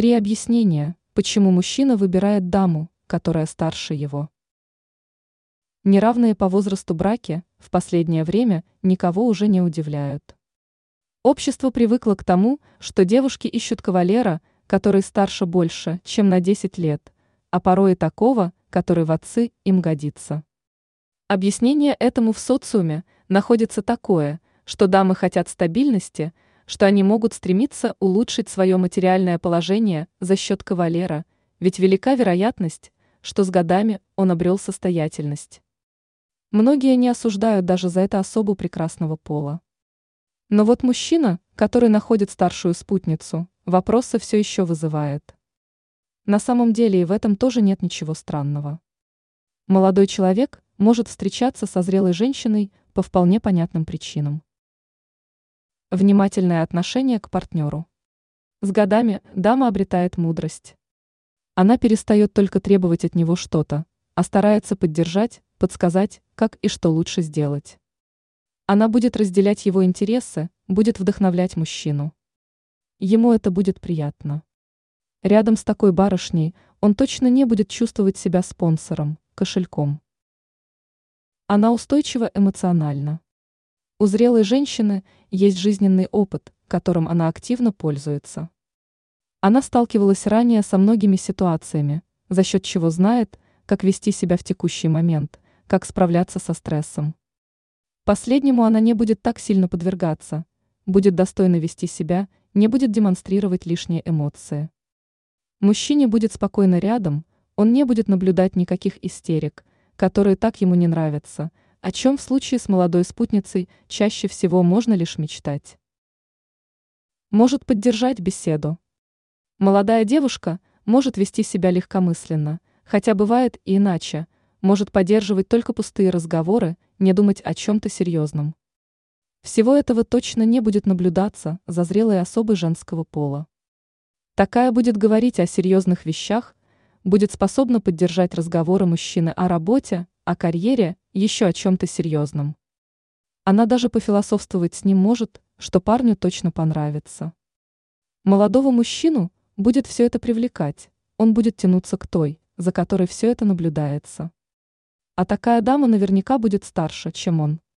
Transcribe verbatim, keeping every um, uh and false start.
Три объяснения, почему мужчина выбирает даму, которая старше его. Неравные по возрасту браки в последнее время никого уже не удивляют. Общество привыкло к тому, что девушки ищут кавалера, который старше больше, чем на десять лет, а порой и такого, который в отцы им годится. Объяснение этому в социуме находится такое, что дамы хотят стабильности, что они могут стремиться улучшить свое материальное положение за счет кавалера, ведь велика вероятность, что с годами он обрел состоятельность. Многие не осуждают даже за это особу прекрасного пола. Но вот мужчина, который находит старшую спутницу, вопросы все еще вызывает. На самом деле и в этом тоже нет ничего странного. Молодой человек может встречаться со зрелой женщиной по вполне понятным причинам. Внимательное отношение к партнеру. С годами дама обретает мудрость. Она перестает только требовать от него что-то, а старается поддержать, подсказать, как и что лучше сделать. Она будет разделять его интересы, будет вдохновлять мужчину. Ему это будет приятно. Рядом с такой барышней он точно не будет чувствовать себя спонсором, кошельком. Она устойчива эмоционально. У зрелой женщины есть жизненный опыт, которым она активно пользуется. Она сталкивалась ранее со многими ситуациями, за счет чего знает, как вести себя в текущий момент, как справляться со стрессом. Последнему она не будет так сильно подвергаться, будет достойно вести себя, не будет демонстрировать лишние эмоции. Мужчине будет спокойно рядом, он не будет наблюдать никаких истерик, которые так ему не нравятся, о чем в случае с молодой спутницей чаще всего можно лишь мечтать. Может поддержать беседу. Молодая девушка может вести себя легкомысленно, хотя бывает и иначе, может поддерживать только пустые разговоры, не думать о чем-то серьезном. Всего этого точно не будет наблюдаться за зрелой особой женского пола. Такая будет говорить о серьезных вещах, будет способна поддержать разговоры мужчины о работе, о карьере, еще о чем-то серьезном. Она даже пофилософствовать с ним может, что парню точно понравится. Молодого мужчину будет все это привлекать, он будет тянуться к той, за которой все это наблюдается. А такая дама наверняка будет старше, чем он.